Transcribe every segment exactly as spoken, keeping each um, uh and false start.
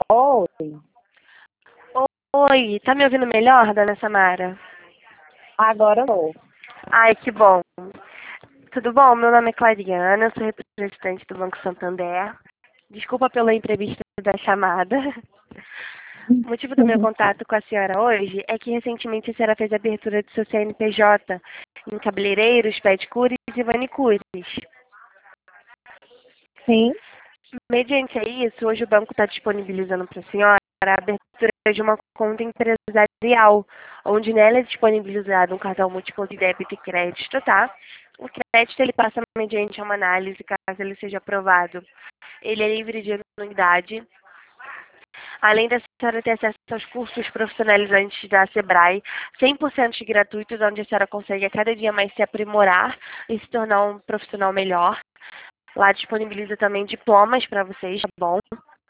Oi, Oi, tá me ouvindo melhor, dona Samara? agora eu tô. Ai, que bom. Tudo bom? Meu nome é Clariana, eu sou representante do Banco Santander. Desculpa pela imprevista da chamada. O motivo do meu contato com a senhora hoje é que recentemente a senhora fez a abertura do seu C N P J em cabeleireiros, pedicures e manicures. Sim, Mediante a isso, hoje o banco está disponibilizando para a senhora a abertura de uma conta empresarial, onde nela é disponibilizado um cartão múltiplo de débito e crédito, tá? O crédito ele passa mediante uma análise, caso ele seja aprovado. Ele é livre de anuidade. Além da senhora ter acesso aos cursos profissionalizantes da Sebrae, cem por cento gratuitos, onde a senhora consegue a cada dia mais se aprimorar e se tornar um profissional melhor. Lá disponibiliza também diplomas para vocês, tá bom?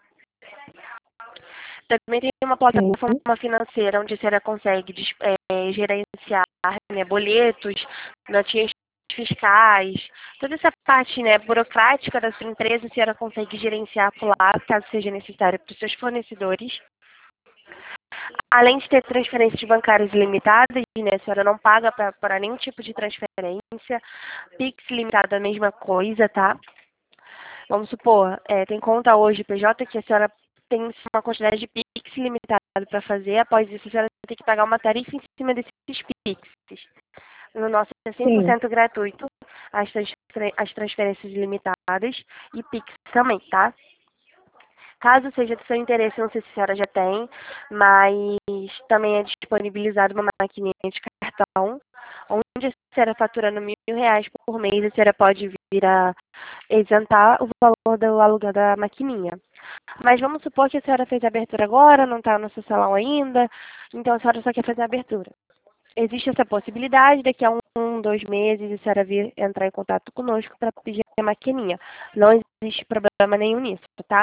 Também tem uma sim, plataforma financeira onde a senhora consegue dis- eh, gerenciar, né, boletos, notinhas fiscais, toda essa parte, né, burocrática da sua empresa, a senhora consegue gerenciar por lá, caso seja necessário, para os seus fornecedores. Além de ter transferências bancárias ilimitadas, né, a senhora não paga pra- para nenhum tipo de transferência. Pix limitado, a mesma coisa, tá? Vamos supor, é, tem conta hoje P J que a senhora tem uma quantidade de Pix limitada para fazer. Após isso, a senhora tem que pagar uma tarifa em cima desses Pix. No nosso é cem por sim. cento gratuito, as, transfer- as transferências ilimitadas e Pix também, tá? Caso seja do seu interesse, não sei se a senhora já tem, mas também é disponibilizado uma maquininha de cartão, onde a senhora faturando mil reais por mês, a senhora pode vir a isentar o valor do aluguel da maquininha. Mas vamos supor que a senhora fez a abertura agora, não está no seu salão ainda, então a senhora só quer fazer a abertura. Existe essa possibilidade, daqui a um, um, dois meses, a senhora vir entrar em contato conosco para pedir a maquininha. Não existe problema nenhum nisso, tá?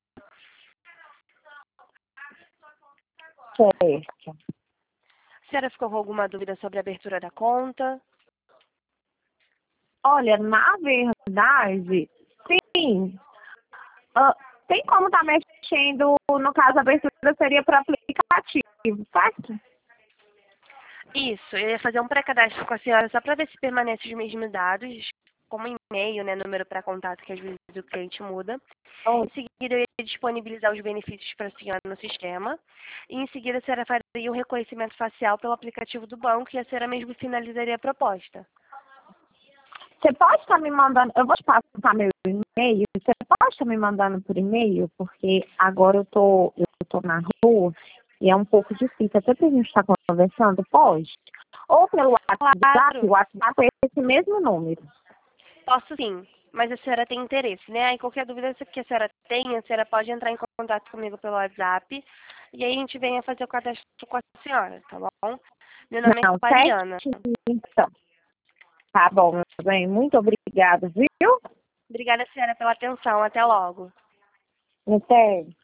Certo. A senhora ficou com alguma dúvida sobre a abertura da conta? Olha, na verdade, sim. Ah, tem como estar mexendo, no caso, a abertura seria para aplicativo, certo? Isso, eu ia fazer um pré-cadastro com a senhora só para ver se permanece os mesmos dados, como e-mail, né, número para contato, que às vezes o cliente muda. Oh, Em seguida, eu ia disponibilizar os benefícios para a senhora no sistema. E em seguida, a senhora faria o reconhecimento facial pelo aplicativo do banco e a senhora mesmo finalizaria a proposta. você pode estar me mandando, eu vou te passar meu e-mail, você pode estar me mandando por e-mail, porque agora eu tô, eu tô na rua e é um pouco difícil, até pra gente estar conversando, pode? Ou pelo WhatsApp, o Claro, WhatsApp é esse mesmo número. posso sim, mas a senhora tem interesse, né? Aí qualquer dúvida que a senhora tenha, a senhora pode entrar em contato comigo pelo WhatsApp e aí a gente venha fazer o cadastro com a senhora, tá bom? Meu nome é Não, Clariana. certinho, então. Tá bom, meu bem. Muito obrigada, viu? Obrigada, senhora, pela atenção. Até logo. Até.